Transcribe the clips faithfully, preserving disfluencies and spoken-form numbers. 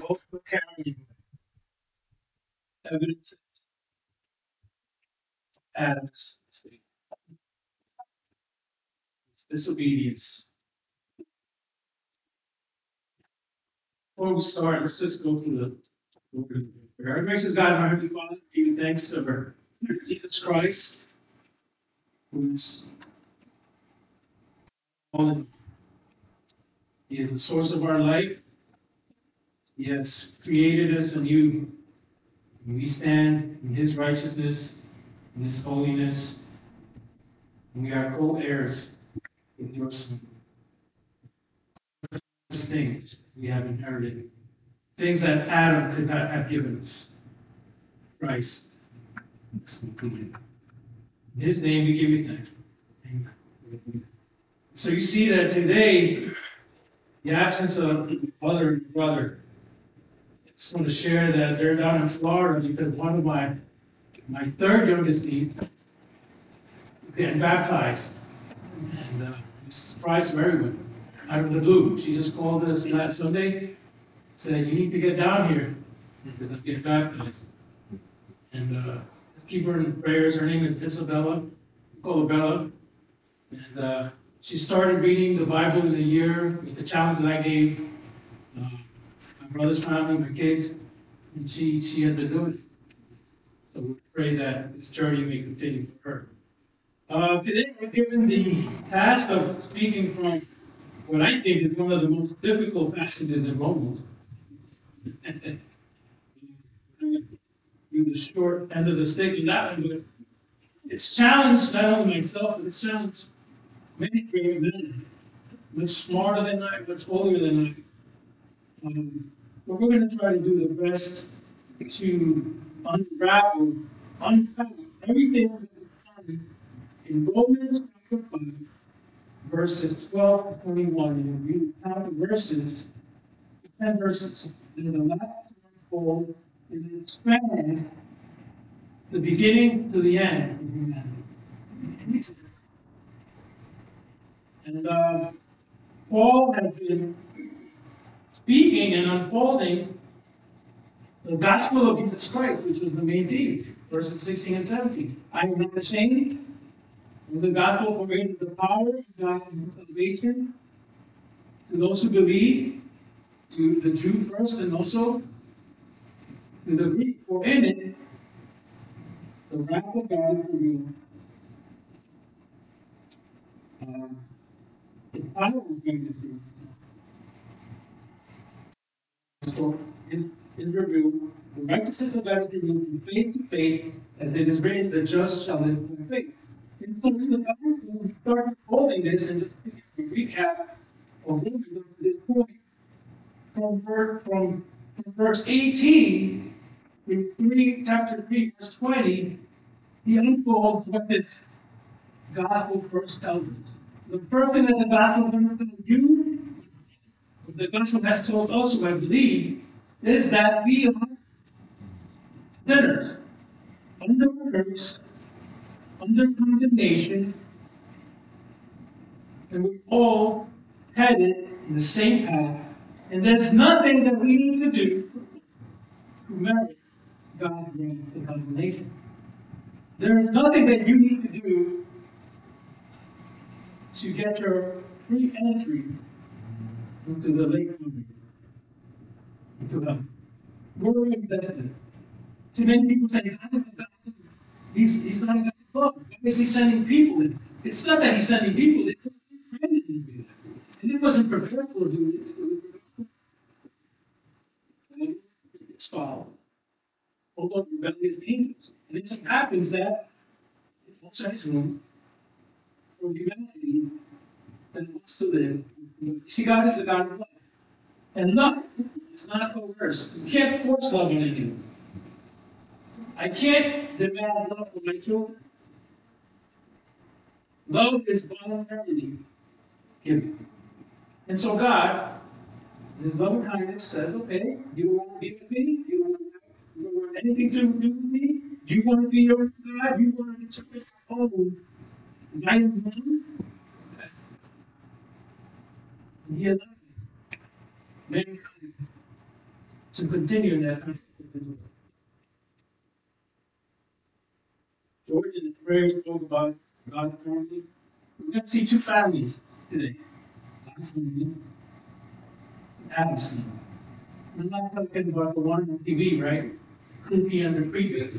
also carrying evidence of Adam's sin, his disobedience. Before we start, let's just go through the word of prayer. Our gracious God, our Heavenly Father, give you thanks for our Lord Jesus Christ, who's all He is the source of our life. He has created us anew. And we stand in His righteousness, in His holiness, and we are co-heirs with your Son. These things we have inherited, things that Adam could not have given us. Christ is completed. In His name we give you thanks. Amen. So you see that today, the absence of mother and brother. I just want to share that they're down in Florida because one of my my third youngest niece getting baptized. And uh, it's a surprise to everyone. Out of the blue. She just called us last Sunday, said, you need to get down here because I'm getting baptized. And uh, let's keep her in prayers. Her name is Isabella, we call her Bella. And uh, she started reading the Bible in a year with the challenge that I gave uh, my brother's family, my kids, and she, she has been doing it. So we pray that this journey may continue for her. Uh, today we're given the task of speaking from what I think is one of the most difficult passages in Romans. Do the short end of the stick in that one, but it's challenged not only myself, but it's challenged many great men, much smarter than I, much older than I. Um, but we're going to try to do the best to unravel, unpack everything that we find in Romans chapter five, verses twelve to twenty-one. And we count the verses, ten verses, and the last fold, and it expands the beginning to the end of humanity. And uh, Paul has been speaking and unfolding the gospel of Jesus Christ, which was the main theme, verses sixteen and seventeen. I am not ashamed of the gospel, for it is the power of God and salvation to those who believe, to the Jew first, and also to the Greek. For in it, the wrath of God is revealed. Um, the power of God is revealed. So is, is revealed. The righteousness of God is revealed from faith to faith, as it is written, the just shall live by faith. And so in the Bible, we start holding this and just to recap of what we learned to this point. From, ver- from, from verse eighteen, in three, chapter three, verse twenty, he unfolds what this gospel first tells us. The first thing that the gospel tells you, what the gospel has told us, who I believe, is that we are sinners, under curse, under condemnation, and we're all headed in the same path. And there's nothing that we need to do to merit God's wrath and condemnation. There is nothing that you need to do to get your free entry into the lake of fire, into heaven. We're already destined. Too many people say, God, he's, he's not God's love. Why is he sending people in? It's not that he's sending people in. And it wasn't prepared for doing this. It's followed. All of rebellious angels. And it so happens that it also has room for humanity that wants to live. You see, God is a God of love. And love is not coerced. You can't force love on anyone. I can't demand love from my children. Love is voluntarily given. And so God, in His loving kindness, says, okay, you don't want to be with me? You don't want, you don't want anything to do with me? You want to be your God? You want to interpret your own? I am one. And He allowed mankind to continue in that. George in the prayer spoke about God's family. We're going to see two families today. God's family, Adam's family. I'm not talking about the one on T V, right? Creepy and the creepy.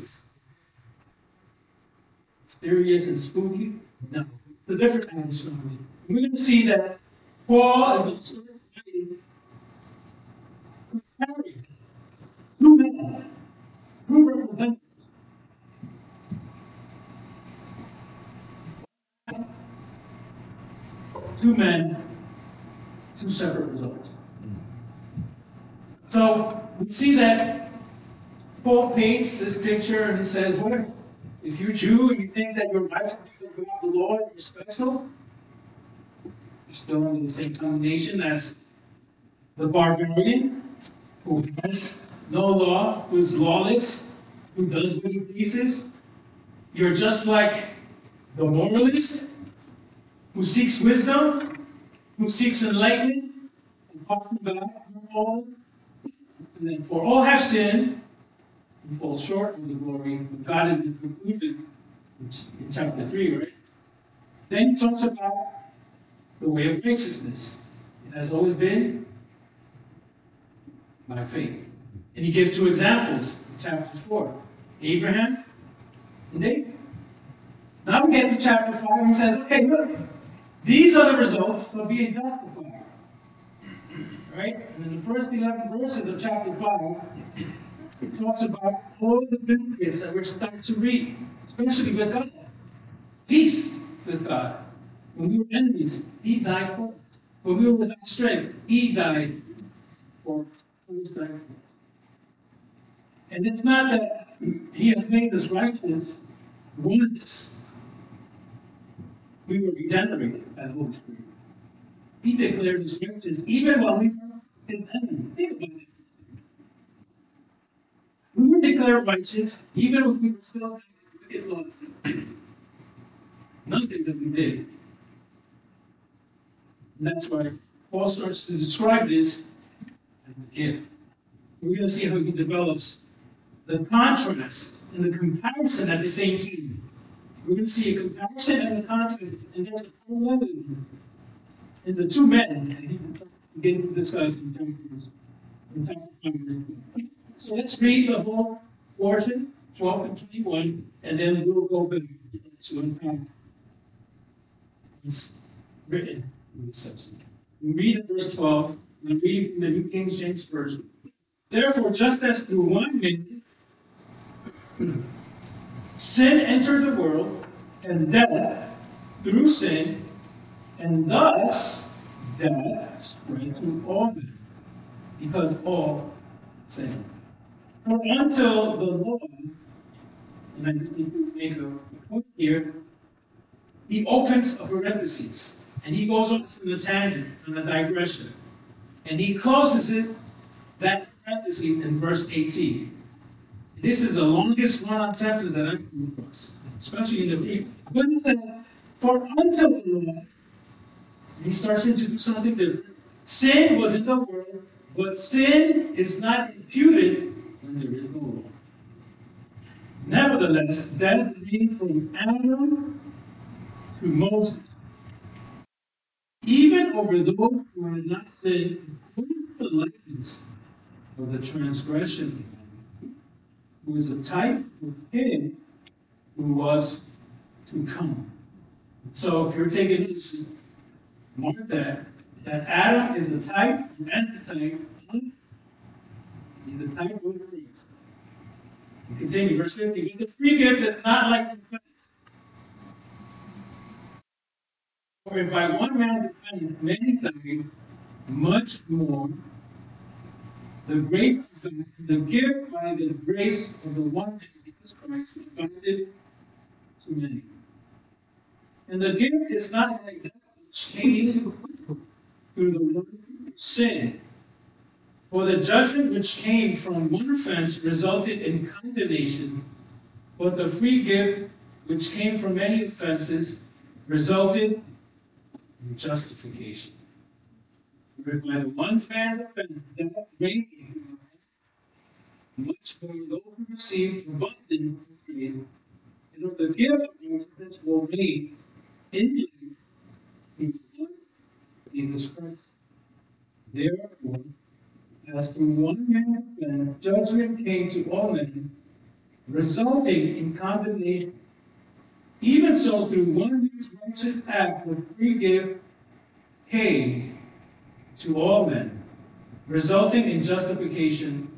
Mysterious and spooky. No, it's a different Adam's family. We're going to see that Paul is going to start writing comparing two men, two representatives. Two men, two separate results. So we see that Paul paints this picture and he says, what if, if you're Jew and you think that your life is the Lord, you're special, you're still under the same condemnation as the barbarian who has no law, who is lawless, who does what he pleases. You're just like the moralist who seeks wisdom, who seeks enlightenment, and apart from God, all, and then for all have sinned and fall short of the glory of God is the conclusion in chapter three, right? Then he talks about the way of righteousness. It has always been by faith. And he gives two examples in chapter four. Abraham and David. Now we get to chapter five and he says, okay, look, these are the results of being justified. Right? And in the first eleven verses of chapter five, it talks about all the benefits that we're starting to reap, especially with God. Peace with God. When we were enemies, He died for us. When we were without strength, He died for us. And it's not that He has made us righteous once we were regenerated by the Holy Spirit. He declared us righteous even while we were His enemies. Think about it. We were declared righteous even when we were still wicked laws. Nothing that we did. And that's why Paul starts to describe this as a gift. We're going to see how he develops the contrast and the comparison at the same time. We're going to see a comparison and a contrast, and there's a parallel in the two men, and he begins to discuss in chapters. In chapter so let's read the whole portion, twelve and twenty-one, and then we'll go back to unpack what's written in this section. We read at verse twelve, and read in the New King James Version. Therefore, just as through one man sin entered the world, and death through sin, and thus death spread to all men, because all sinned. For until the law, and I just need to make a point here, he opens a parenthesis, and he goes off on a tangent, on a digression, and he closes it, that parenthesis, in verse eighteen. This is the longest run-on sentence that I've come across, especially in the Bible. But he says, for until the law, he starts to do something different. Sin was in the world, but sin is not imputed when there is no law. Nevertheless, death reigned from Adam to Moses, even over those who are not sinned, according to the likeness of the transgression, who is a type of him who was to come. So if you're taking this, mark that, that Adam is the type and antitype of, he's the type of Christ. Continue, verse fifty. But the free gift is not like the gift. For if by one man defended many died, much more the grace of God, the gift by the grace of the one man Jesus Christ abounded to many. And the gift is not like that which came through the one sin. For the judgment which came from one offense resulted in condemnation, but the free gift which came from many offenses resulted in justification. For by the one man's offense, death reigned, So those who receive abundant grace, in order to give righteousness will reign in you through the Lord Jesus Christ. Therefore, as through one man offense, judgment came to all men, resulting in condemnation. Even so, through one man's righteous act, the free gift came to all men, resulting in justification.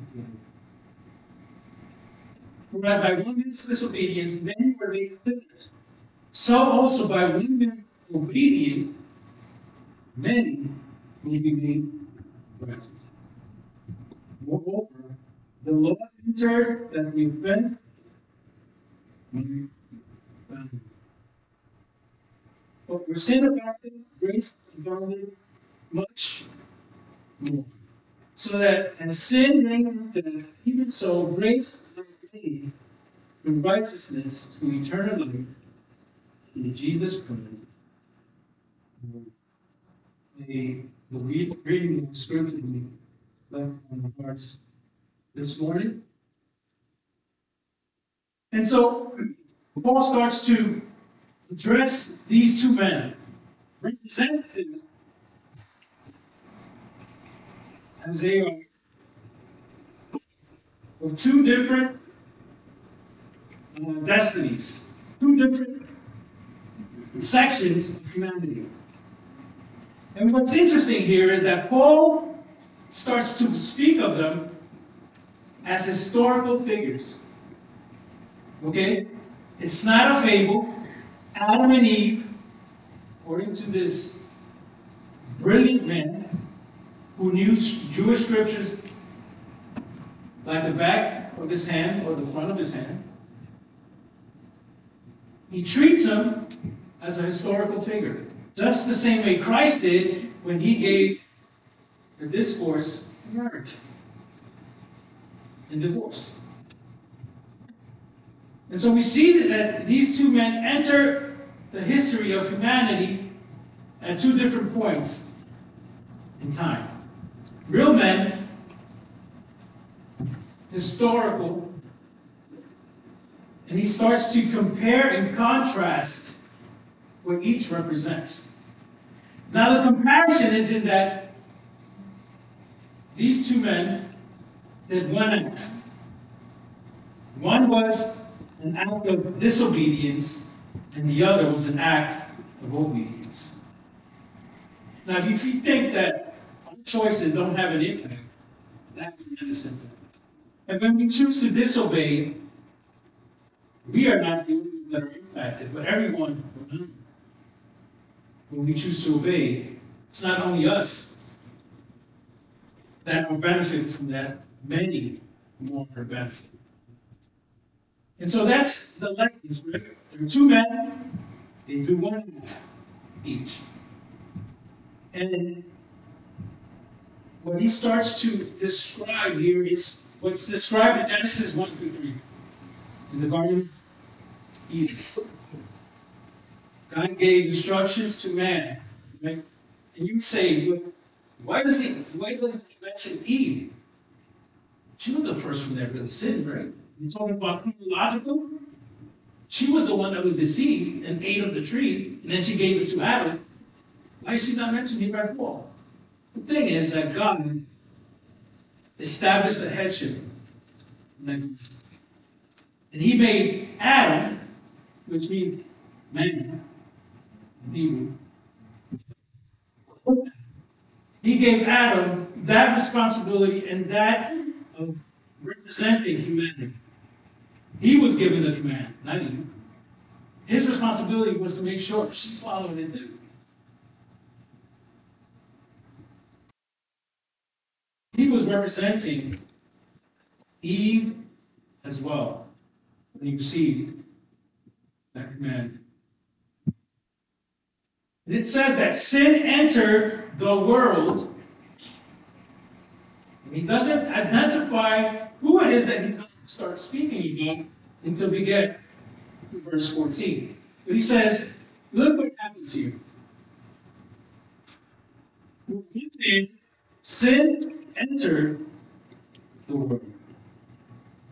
Whereas by one man's disobedience, many were made sinners, so also by one man's obedience, many will be made righteous. Moreover, the law entered that the offense might abound. But where sin abounded, grace abounded much more. So that as sin reigned in death, even so grace reigned in righteousness to eternal life in Jesus Christ. The, the reading of the scripture we left on our hearts this morning. And so Paul starts to address these two men, representatives, as they are of two different uh, destinies, two different sections of humanity. And what's interesting here is that Paul starts to speak of them as historical figures. Okay? It's not a fable. Adam and Eve, according to this brilliant man who knew Jewish scriptures like the back of his hand or the front of his hand, he treats them as a historical figure. Just the same way Christ did when he gave the discourse of marriage and divorce. And so we see that these two men enter the history of humanity at two different points in time. Real men, historical, and he starts to compare and contrast what each represents. Now the comparison is in that these two men did one act. One was an act of disobedience, and the other was an act of obedience. Now, if you think that our choices don't have an impact, that's an innocent thing. And when we choose to disobey, we are not the only ones that are impacted, but everyone around us. When we choose to obey, it's not only us that will benefit from that, many more are benefit. And so that's the likeness, right? There are two men, they do one act each. And what he starts to describe here is what's described in Genesis one through three. In the Garden of Eden. God gave instructions to man. Right? And you say, well, why does he why doesn't he mention Eve? She was the first one that really sinned, right? You're talking about chronological? She was the one that was deceived and ate of the tree, and then she gave it to Adam. Why is she not mentioned here at all? The thing is that God established a headship. And he made Adam, which means man, Hebrew. He gave Adam that responsibility and that of representing humanity. He was given the command, not Eve. His responsibility was to make sure she followed it too. He was representing Eve as well when he received that command. And it says that sin entered the world. And he doesn't identify who it is that he's going to start speaking about until we get to verse fourteen. But he says, look what happens here. Sin entered the world.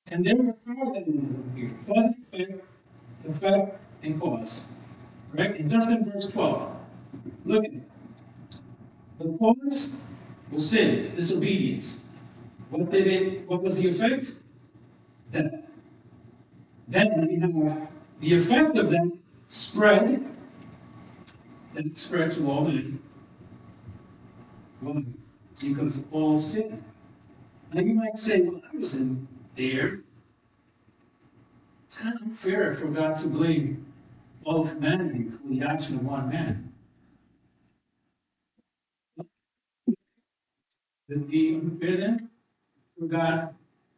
And then we're paralleling here. Cause and effect, effect and cause. Right? And just in verse twelve. Look at it. The cause was sin, disobedience. What did it, what was the effect? Death. Then we have the effect of that spread, that it spread to all men. Why? Because all sin. Now you might say, well, I wasn't there. It's kind of unfair for God to blame all of humanity for the action of one man. Would it be unfair then for God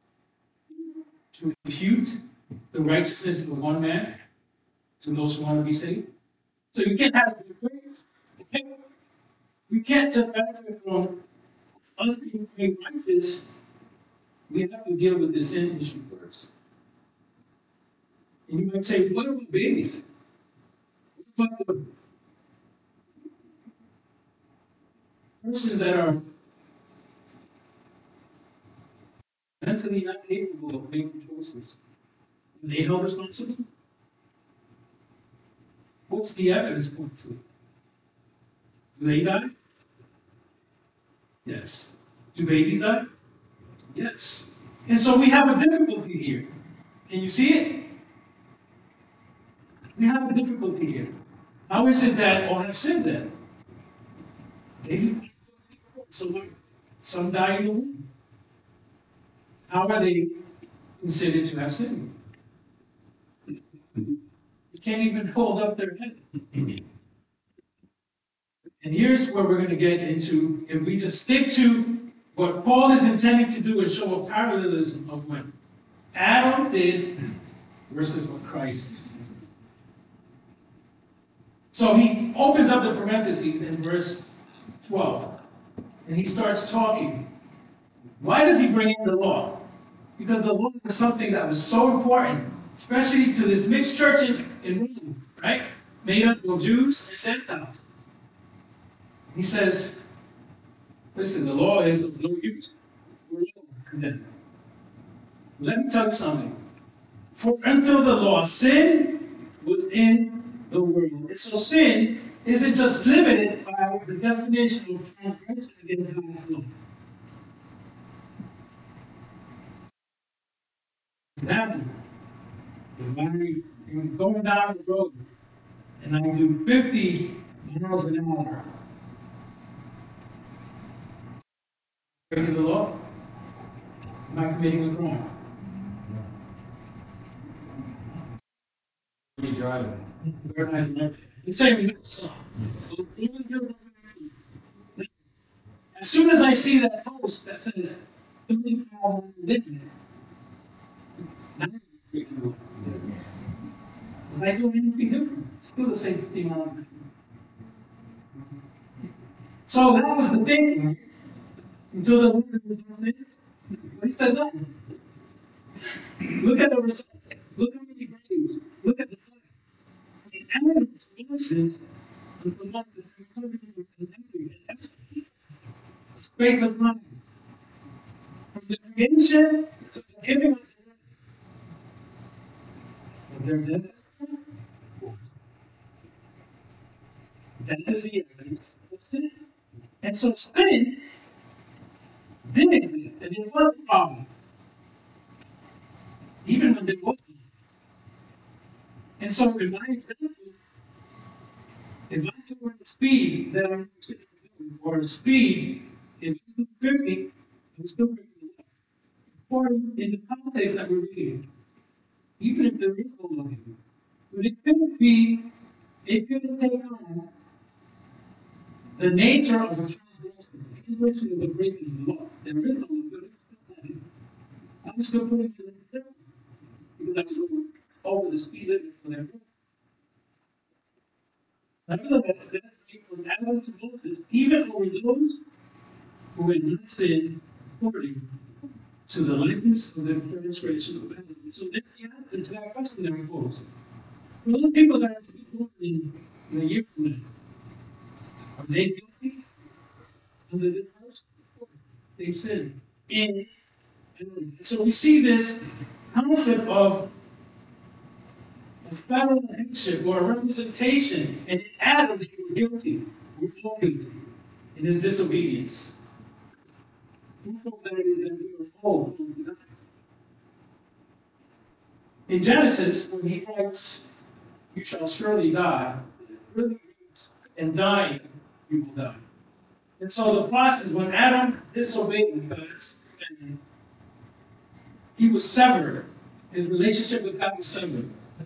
to impute the righteousness of one man to those who want to be saved? So you can't have it both ways. We can't just benefit from us being made righteous. We have to deal with the sin issue first. And you might say, what about babies? What about the persons that are mentally not capable of making choices? Are they held responsible? What's the evidence point to? Do they die? Yes. Do babies die? Yes. And so we have a difficulty here. Can you see it? We have a difficulty here. How is it that all have sinned then? They, so some die in the womb. How are they considered to have sinned? You can't even hold up their head. And here's where we're going to get into, if we just stick to what Paul is intending to do is show a parallelism of what Adam did versus what Christ did. So he opens up the parentheses in verse twelve, and he starts talking. Why does he bring in the law? Because the law was something that was so important, especially to this mixed church in, in Rome, right? Made up of Jews and Gentiles. He says, listen, the law is of no use. We're all condemned. Let me tell you something. For until the law, sin was in the world. And so sin isn't just limited by the definition of transgression against God's law. Example, if I'm going down the road and I do fifty miles an hour, breaking the law, am I committing a crime? Are you driving? It's saying, as soon as I see that post that says thirty miles an hour, now I'm breaking the law. If I do anything different, it's still the same thing on. So that was the thinking until the Lord was not there. But he said no. Look at the result. Look how many graves. Look at the blood. The evidence versus the blood that I'm covering with the memory. That's straight of mind. From the creation to the giving of the word. Of their death. That is the evidence of sin. And so sin did exist, and it was a problem. Even when there was one. And so in my example, if I took the speed that I'm doing, or the speed, if it's two fifty, I'm still breaking the law. Or in the context that we're reading, even if there is no law, but it couldn't be, it couldn't take on the nature of a transgression, the nature of the breaking the law. There is no law, but it's still I'm still putting it in the table because I'm still over the speed limit for that road. Nevertheless, that makes from Adam to Moses, even over those who had not sinned according to the likeness of the transgression of Adam. So then the answer to that question that we pose. For those people that are to be born in, in a year from now, are they guilty under this verse? They've sinned. In, and so we see this concept of a federal headship or a representation, and in Adam they were guilty, we're all guilty in his disobedience. Proof of that is that we were all guilty. In Genesis, when he writes, "You shall surely die," it really means, and dying, you will die. And so the process, when Adam disobeyed God, and he was severed, his relationship with God was severed.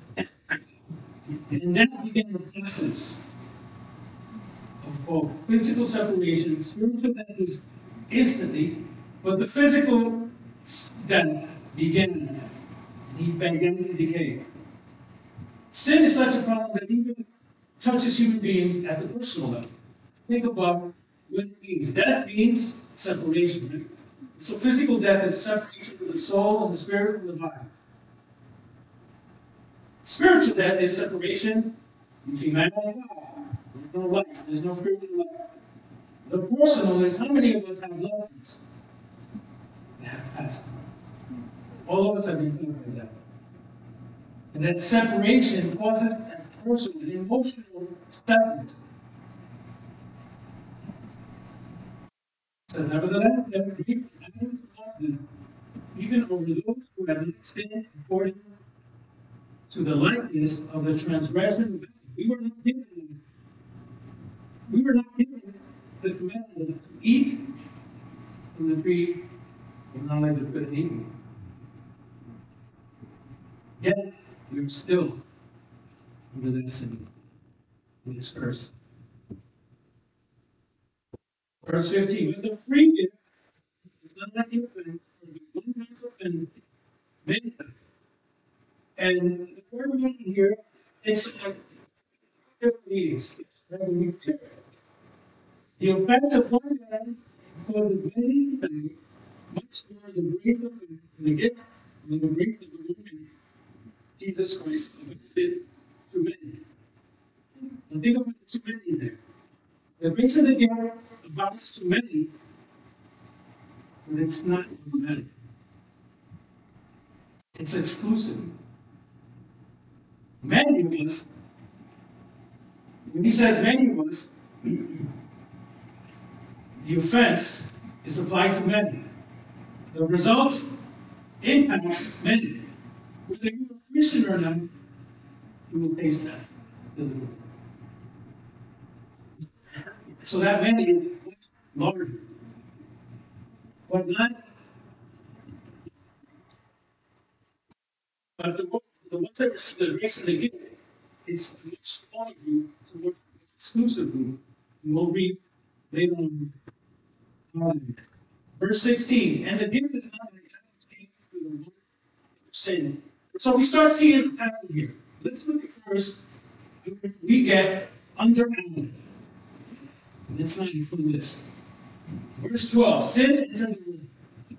And then began the process of both physical separation, spiritual death was instantly, but the physical death began. He began to decay. Sin is such a problem that even touches human beings at the personal level. Think about what it means. Death means separation. Right? So physical death is separation from the soul and the spirit from the body. Spiritual death is separation between man and God. There's no life. There's no spiritual life. The personal is how many of us have loved ones that have passed on. All of us have been touched by that. And that separation causes a personal, an emotional sadness. So nevertheless, that great even over those who have not sinned according to the likeness of the transgression. We were not given, we were not given the commandment to eat from the tree of knowledge of good and evil. Yet we are still under that sin, in this curse. Verse fifteen, but the free gift is not like the offense, for the one man's offense, many times. And the word we need here takes like different meanings. It's very material. The offense of one man causes many things, much more the grace of God, the gift, and the grace of the woman, Jesus Christ, did to many. And think about the too many there. The grace of the gift amounts to many, but it's not automatic. It's exclusive. Many of us, when he says many of us, the offense is applied to many. The result impacts many. Whether you're a Christian or not, you will taste that. So that many is much larger. But not, but the, the ones that receive the grace and the gift, it's a much smaller group, it's a more exclusive group. And we'll read later on. Verse sixteen, and the gift is not like that came through the one sin. So we start seeing the pattern here. Let's look at first, we get under Adam. And it's not even from this. Verse twelve, sin entered the world.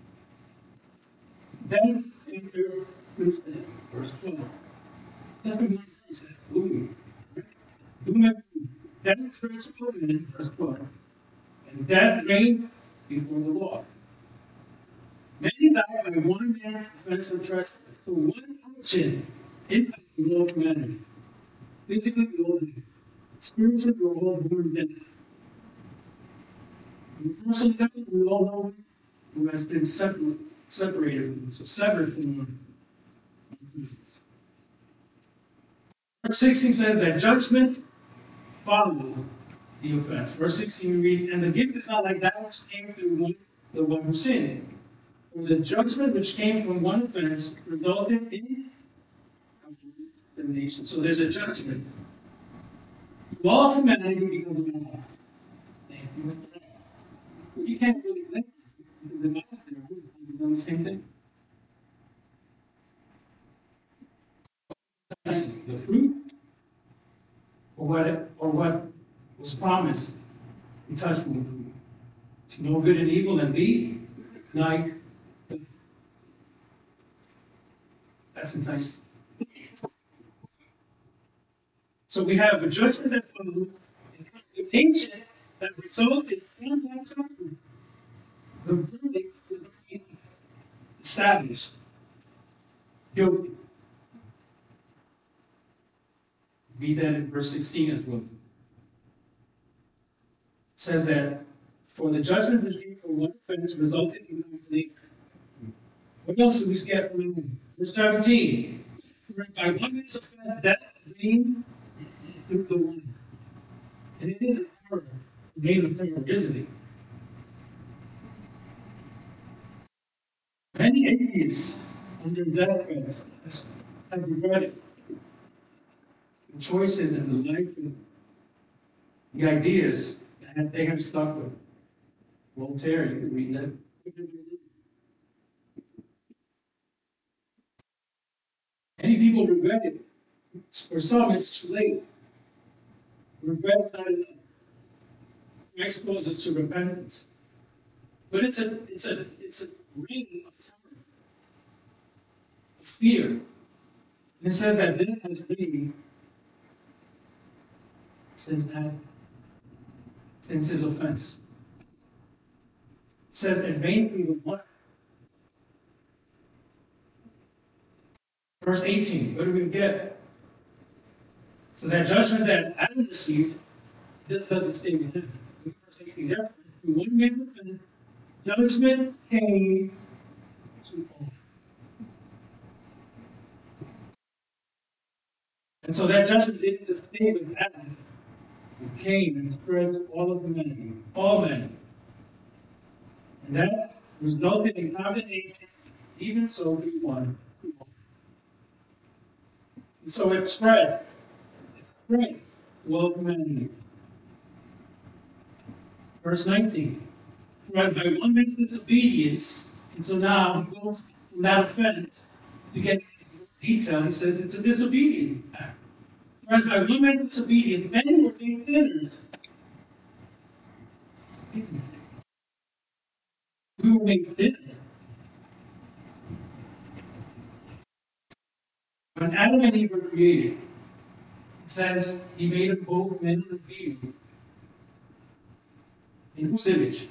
Then entered through sin. Verse twelve. That's the one verse, that's gloomy. Gloomy. Then first in verse twelve. And death reigned before the law. Many died by one man's offense and trespass. So one action impacted the whole humanity. Physically, we all died. Spiritually, we were all born dead. In the personal level, we all know who has been separated, separated from us, so severed from our presence. Verse sixteen says that judgment followed the offense. Verse sixteen we read, and the gift is not like that which came through one, the one who sinned. For the judgment which came from one offense resulted in condemnation. So there's a judgment. All of humanity becomes a law. You can't really think because the mouth there would have done the same thing. The fruit, or what, or what was promised, we touch from the fruit. To know good and evil and be like. That's enticing. So we have a judgment that followed, and condemnation that resulted from that judgment. The verdict will be established. guilty. Read that in verse sixteen as well. It says that for the judgment received for one offense resulted in non-belief. What else do we get from it? Verse seventeen. By one man's offense, death reigned through the one. And it is a terror, a reign of terror, isn't it? Many atheists under death threats have regretted the choices and the life and the ideas that they have stuck with. Voltaire, you can read that. Many people regret it. For some, it's too late. Regret's not enough. Christ calls us to repentance. But it's a it's a it's a reign of terror, of fear. And it says that death has reigned since Adam, since his offense. It says that vain through the one. Verse eighteen, what do we get? So that judgment that Adam received just doesn't stay with him. Verse eighteen, therefore, through one man's offense, judgment came to all. And so that judgment didn't just stay with Adam. It came and spread to all of humanity, all men. And that resulted in condemnation, even so through one. And so it spread. It spread to all humanity. Verse nineteen. Whereas by one man's disobedience, and so now he goes from that offense to get detail, he says it's a disobedient act. Whereas by one man's disobedience, many were made sinners. We were made sinners. When Adam and Eve were created, it says he made them both men and female. In whose image?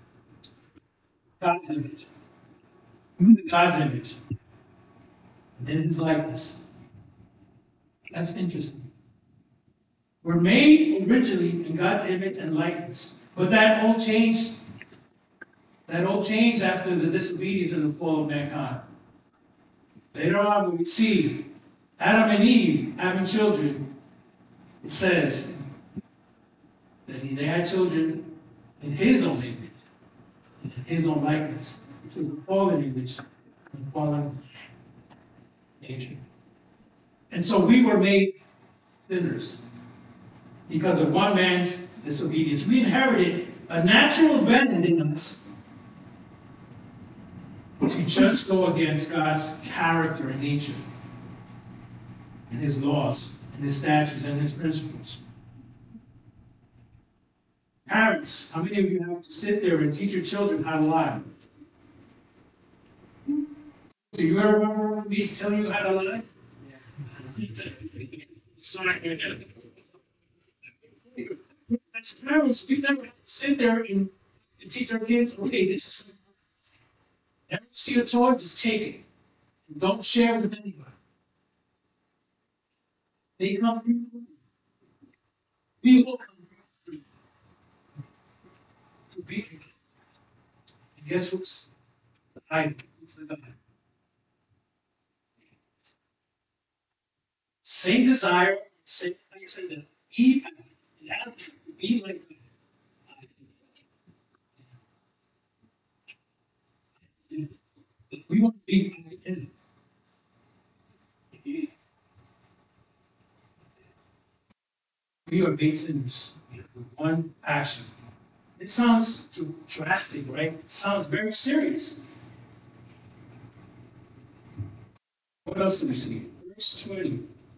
God's image. God's image. And in his likeness. That's interesting. We're made originally in God's image and likeness. But that all changed. That all changed after the disobedience and the fall of mankind. Later on, when we see Adam and Eve having children, it says that they had children in his own image, in his own likeness, which was a fallen image, and fallen nature. And so we were made sinners because of one man's disobedience. We inherited a natural bend in us to just go against God's character and nature, and his laws, and his statutes, and his principles. Parents, how many of you have to sit there and teach your children how to lie? Do you ever remember me telling you how to lie? Sorry. As parents, we never have to sit there and, and teach our kids, okay, this is never see a toy, just take it. And don't share with anybody. They come from you. We all come from you. To be. And guess who's the idol? Who's the God? Same desire, same thing that Eve had, and Adam to be like God. We want to be like him. We are made sinners with one action. It sounds drastic, right? It sounds very serious. What else do we see? Verse twenty.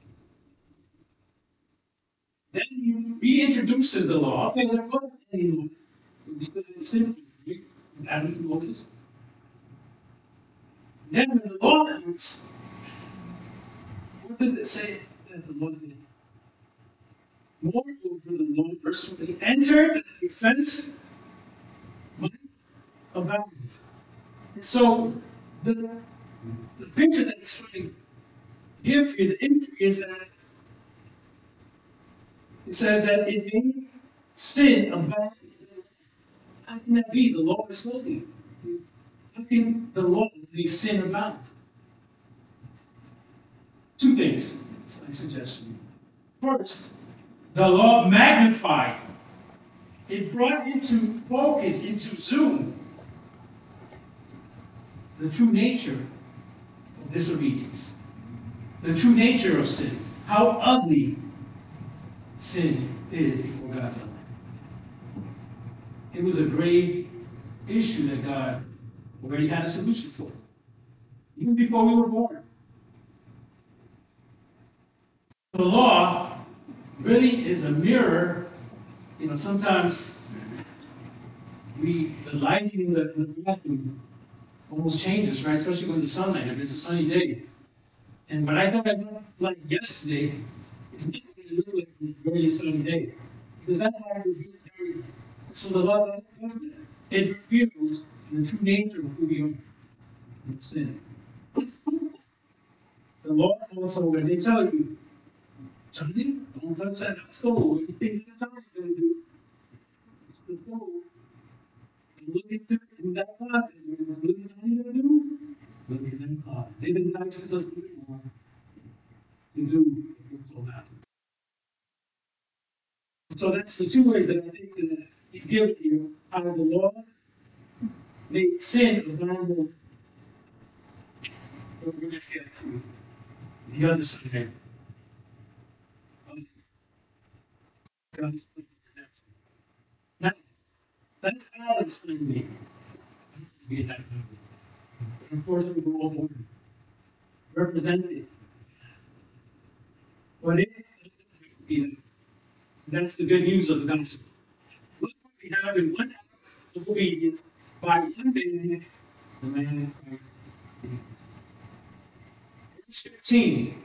Then he reintroduces the law. Okay, there wasn't any law. We still had sin. Adam and Moses. Then when the law comes, what does it say that the law did? Moreover, the law, verse twenty, entered the offense abounded. And so the The picture that it's trying to give you, the imagery is that it says that it made sin abound. How can that be? The law is holy. How can the law make sin abound? Two things I suggest to you. First, the law magnified. It brought into focus, into zoom, the true nature of disobedience, the true nature of sin, how ugly sin is before God's eye. It was a grave issue that God already had a solution for, even before we were born. The law really is a mirror. You know, sometimes we, the lighting in the, in the bathroom almost changes, right? Especially when the sunlight, if it's a sunny day. And what I thought I did like yesterday is not going to look like a very sunny day. Because that how it reveals very. So the law does that. It reveals the true nature of who we are in sin. The law also, when they tell you, Johnny, don't touch that stove. What do you think that Johnny's going to do? It's the stove. And look into it in that closet. What are you going to do? Look in that closet. David entices us to do more. To do what's allowed. So that's the two ways that I think that he's given you how the law makes sin abound. But we're going to get to the other side. Now, that's Adam's family. Be that family. Of course, we were all born represented. But it, you know, that's the good news of the gospel. Look what we have in one act of obedience by one man, the man Christ Jesus. Verse fifteen.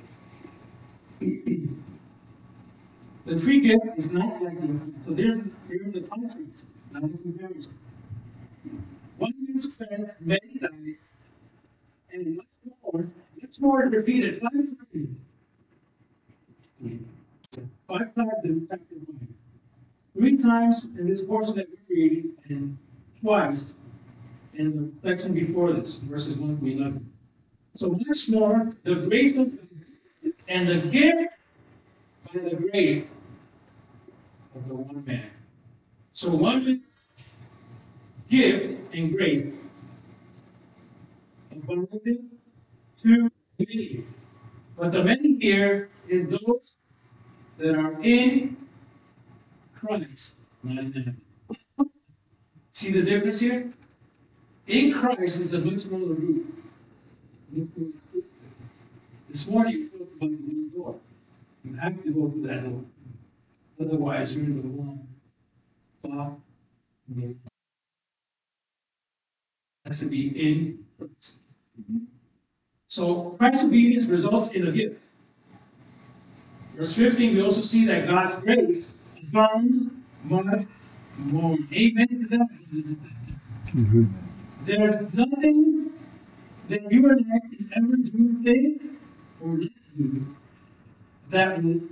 The free gift is not like the so there's here's the contrast, not a comparison. One man's offense, many died, and much more, much more is repeated five times. Five times in chapter one. Three times in this portion that we're reading, and twice in the section before this, verses one to eleven. So much more, the grace of and the gift by the grace of the one man. So one man's gift and grace abounded to many. But the many here is those that are in Christ, not in them. See the difference here? In Christ is the principle of the root. This morning we talked about the little door. You have to go through that door. Otherwise, you're in the wrong spot. It has to be in Christ. So Christ's obedience results in a gift. Verse fifteen, we also see that God's grace abounds much more. Amen to that. Mm-hmm. There's nothing that you and I can ever do, think, or not do that will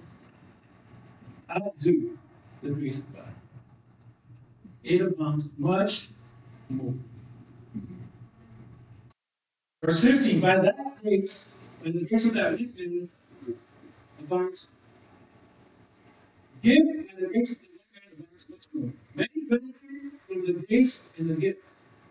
outdo the grace of God. It abounds much more. Verse fifteen, by that grace, by the grace of that gift, abounds. Give and the grace of the one man abounds much more. Many benefit from the grace and the gift.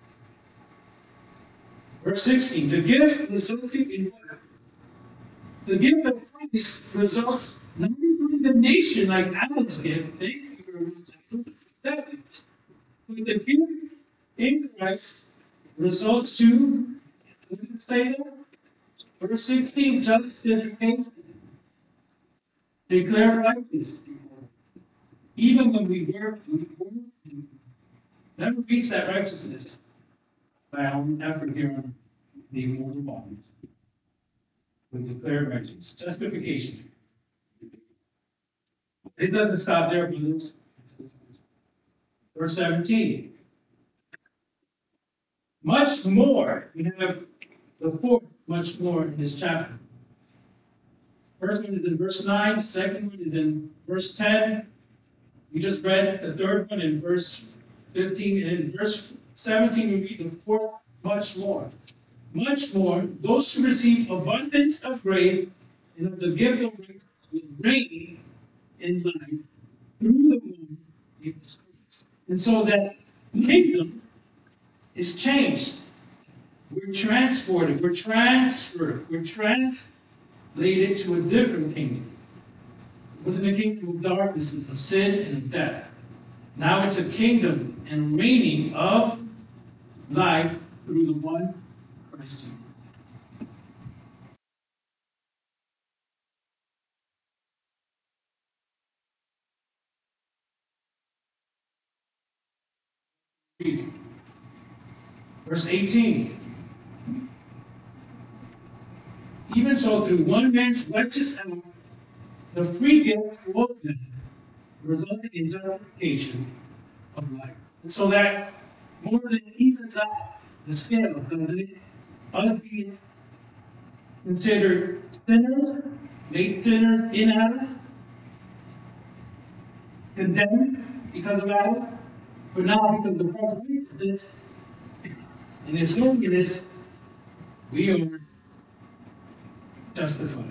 Verse sixteen, the gift resulting in what? The gift of Christ results not in condemnation like Adam's gift. Thank you very much. That is. But the gift in Christ results to, what did it say there? Verse sixteen, justification. Declare righteous. Even when we were, we were never reach that righteousness by our own effort here on the immortal bodies. We declare righteous. Justification. It doesn't stop there, brothers. Verse seventeen. Much more, we have the fourth much more in this chapter. First one is in verse nine, second one is in verse ten. We just read the third one in verse fifteen, and in verse seventeen, we read the fourth, much more. Much more, those who receive abundance of grace and of the gift of grace will reign in life through the one, Jesus Christ. And so that kingdom is changed. We're transported, we're transferred, we're translated to a different kingdom. It wasn't a kingdom of darkness, of sin, and of death. Now it's a kingdom and reigning of life through the one Christ Jesus. Verse eighteen. Even so, through one man's righteous act, the free gift to all men resulted in justification of life. And so that more than evens out the scale, doesn't it? Us being considered sinners, made sinners in Adam, condemned because of Adam, but now because of the cross of righteousness and His holiness, we are justified.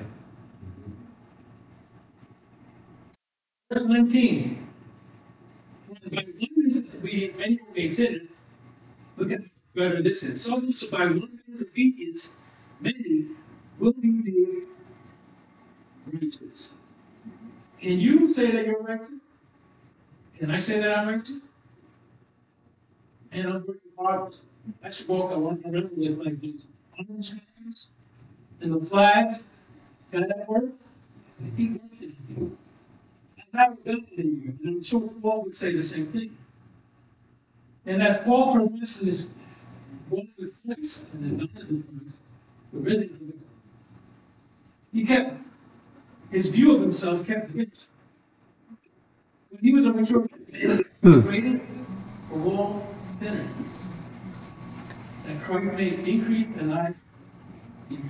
Verse nineteen. By one man's disobedience, many were made sinners. Look at how better this is. So also by one man's obedience, many will be made righteous. Can you say that you're righteous? Can I say that I'm righteous? And I'm working hard. I should walk around with like those orange colors and the flags. Got that work? He's working in you. I haven't done it in you. And I'm sure Paul would say the same thing. And as Paul progressed in his walk with Christ and his knowledge of Christ, the risen Christ, he kept his view of himself kept rich. When he was a mature man, he was greatest of all sinners. That Christ may increase and I decrease.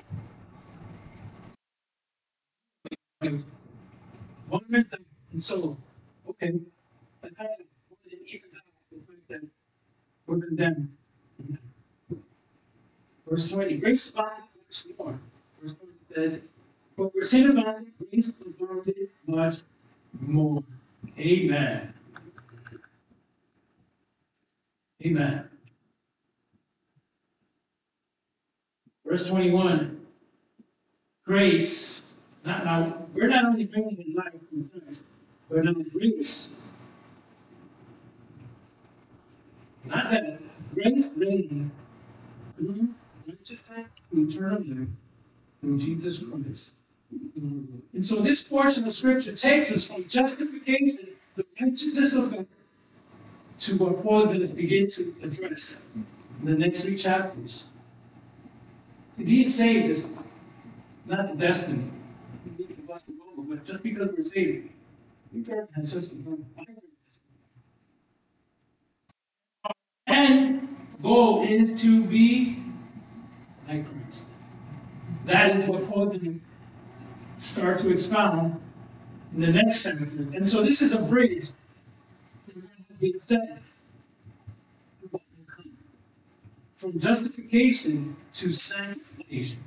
One minute, and so, okay, but how did it even that we're condemned? Verse twenty, grace abounded much more. Verse twenty says, but where sin abounded, grace abounded much more. Amen. Amen. Verse twenty-one, grace. Now, now we're not only bringing in life from Christ, but now grace. Not that grace reigning through righteousness to eternal life through Jesus Christ. And so this portion of Scripture takes us from justification, the righteousness of God, to what Paul is going to begin to address in the next three chapters. See, being saved is not the destiny. But just because we're saved, we can't have just and goal is to be like Christ. That is what Paul did start to expound in the next chapter. And so this is a bridge from justification to sanctification.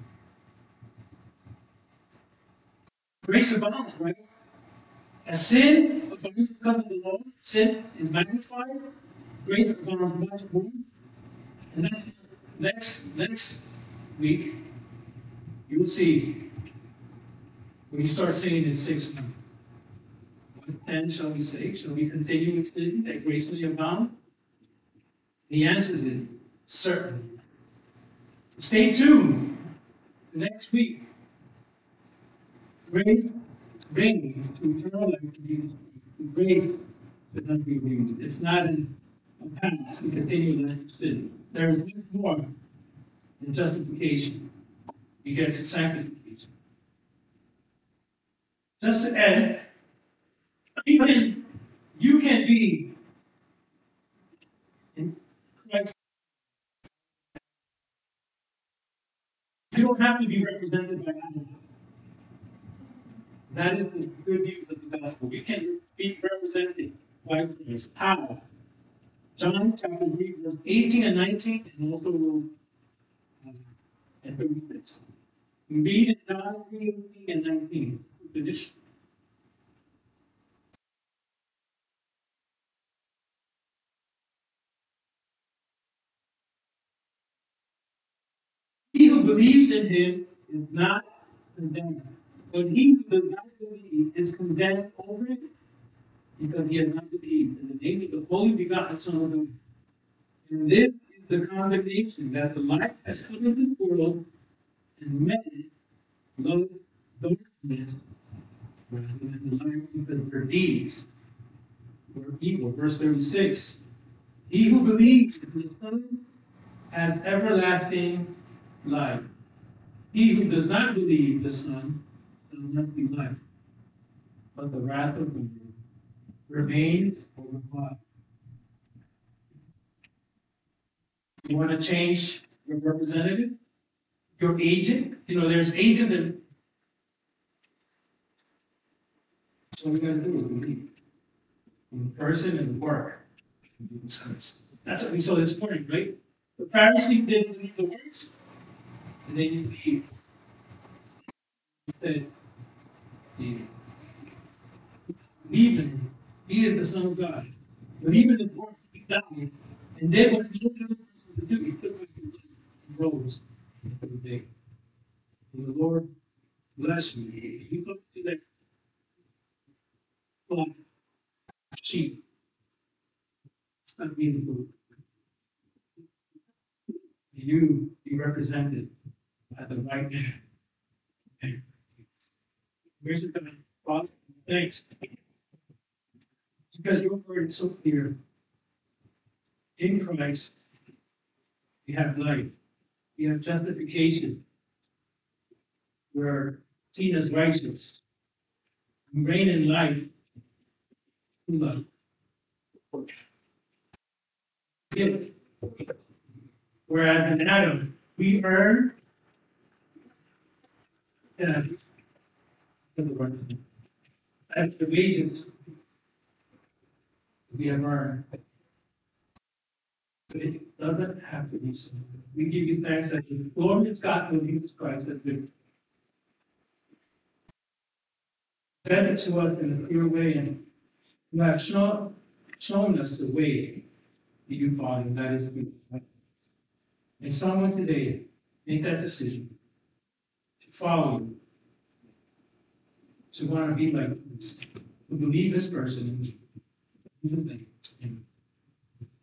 Grace abounds, right? As sin abounds because of the law, sin is magnified. Grace abounds much more. And then next, next week, you'll see when you start saying in six one. What then shall we say? Shall we continue with sin that grace may abound? The answer is certain. Stay tuned. Next week. Grace brings to eternal life to Jesus. Grace should not be used. It's not in a pass to continue life of sin. There is much more than justification. You get to sanctification. Just to end, even you can be in Christ You don't have to be represented by Adam. That is the good news of the gospel. You can be represented by Christ. How? John chapter three, verse eighteen and nineteen, and also uh, and thirty-six. Read in John three, eighteen and nineteen. Tradition. He who believes in him is not condemned. But he who does not believe is condemned already, because he has not believed in the name of the only begotten Son of God. And this is the condemnation, that the light has come into the world, and men love darkness rather than the light, because their deeds were evil. Verse thirty-six. He who believes in the Son has everlasting life. He who does not believe the Son shall not be life, but the wrath of God remains over God. You want to change your representative, your agent? You know, there's agents and so we're going to do is believe in the person and the work of Jesus Christ. That's what we saw this morning, right? The Pharisees didn't believe the works, and they didn't believe. Instead, they believed in him. He is the Son of God. Believe in the work he died, and then what he looked at the person to do, he took back his life and rose for the day. And the Lord bless you. You look to that flock of sheep. It's not meaningful. You be represented by the right man. Okay. Where's it coming? Father, thanks. Because your word is so clear. In Christ, we have life. We have justification. We're seen as righteous. We reign in life through love. Gift. Whereas in Adam, we earn uh, that's the wages we have earned. But it doesn't have to be so. We give you thanks that the glorious gospel of Jesus Christ has been presented to us in a clear way, and you have shown, shown us the way that you follow, and that is good. And someone today make that decision to follow you, to want to be like Christ, to believe this person in Jesus' name. Amen.